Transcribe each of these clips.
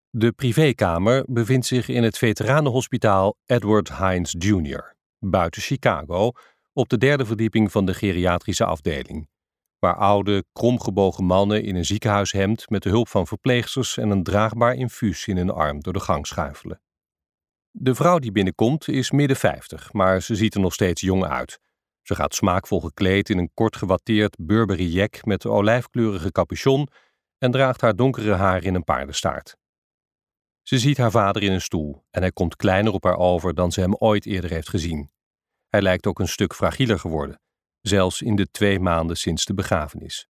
De privékamer bevindt zich in het veteranenhospitaal Edward Hines Jr., buiten Chicago, op de 3e verdieping van de geriatrische afdeling, waar oude, kromgebogen mannen in een ziekenhuishemd met de hulp van verpleegsters en een draagbaar infuus in hun arm door de gang schuifelen. De vrouw die binnenkomt is midden 50, maar ze ziet er nog steeds jong uit. Ze gaat smaakvol gekleed in een kort gewatteerd Burberry jack met olijfkleurige capuchon en draagt haar donkere haar in een paardenstaart. Ze ziet haar vader in een stoel en hij komt kleiner op haar over dan ze hem ooit eerder heeft gezien. Hij lijkt ook een stuk fragieler geworden, zelfs in de 2 maanden sinds de begrafenis.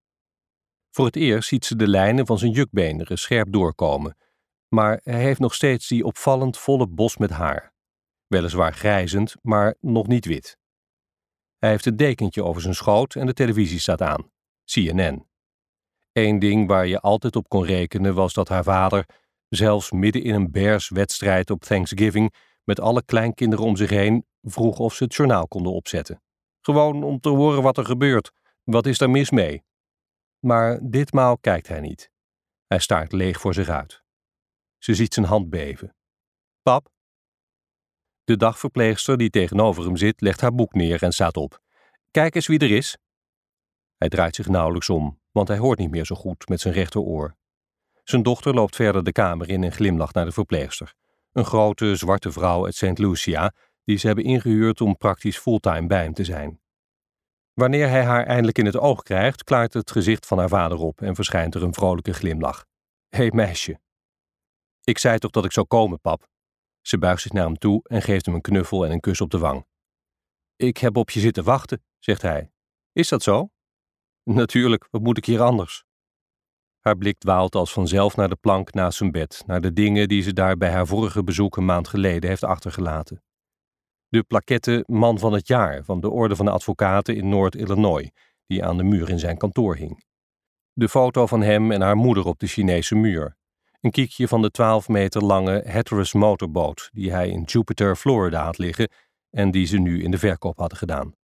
Voor het eerst ziet ze de lijnen van zijn jukbeenderen scherp doorkomen, maar hij heeft nog steeds die opvallend volle bos met haar. Weliswaar grijzend, maar nog niet wit. Hij heeft een dekentje over zijn schoot en de televisie staat aan, CNN. Eén ding waar je altijd op kon rekenen was dat haar vader, zelfs midden in een Bears-wedstrijd op Thanksgiving, met alle kleinkinderen om zich heen, vroeg of ze het journaal konden opzetten. Gewoon om te horen wat er gebeurt. Wat is daar mis mee? Maar ditmaal kijkt hij niet. Hij staart leeg voor zich uit. Ze ziet zijn hand beven. Pap? De dagverpleegster die tegenover hem zit, legt haar boek neer en staat op. Kijk eens wie er is. Hij draait zich nauwelijks om, want hij hoort niet meer zo goed met zijn rechteroor. Zijn dochter loopt verder de kamer in en glimlacht naar de verpleegster. Een grote, zwarte vrouw uit St. Lucia, die ze hebben ingehuurd om praktisch fulltime bij hem te zijn. Wanneer hij haar eindelijk in het oog krijgt, klaart het gezicht van haar vader op en verschijnt er een vrolijke glimlach. Hé, meisje. Ik zei toch dat ik zou komen, pap? Ze buigt zich naar hem toe en geeft hem een knuffel en een kus op de wang. Ik heb op je zitten wachten, zegt hij. Is dat zo? Natuurlijk, wat moet ik hier anders? Haar blik dwaalt als vanzelf naar de plank naast zijn bed, naar de dingen die ze daar bij haar vorige bezoek een maand geleden heeft achtergelaten. De plaquette Man van het Jaar van de Orde van de Advocaten in Noord-Illinois, die aan de muur in zijn kantoor hing. De foto van hem en haar moeder op de Chinese muur. Een kiekje van de 12 meter lange Hatteras motorboot die hij in Jupiter, Florida had liggen en die ze nu in de verkoop hadden gedaan.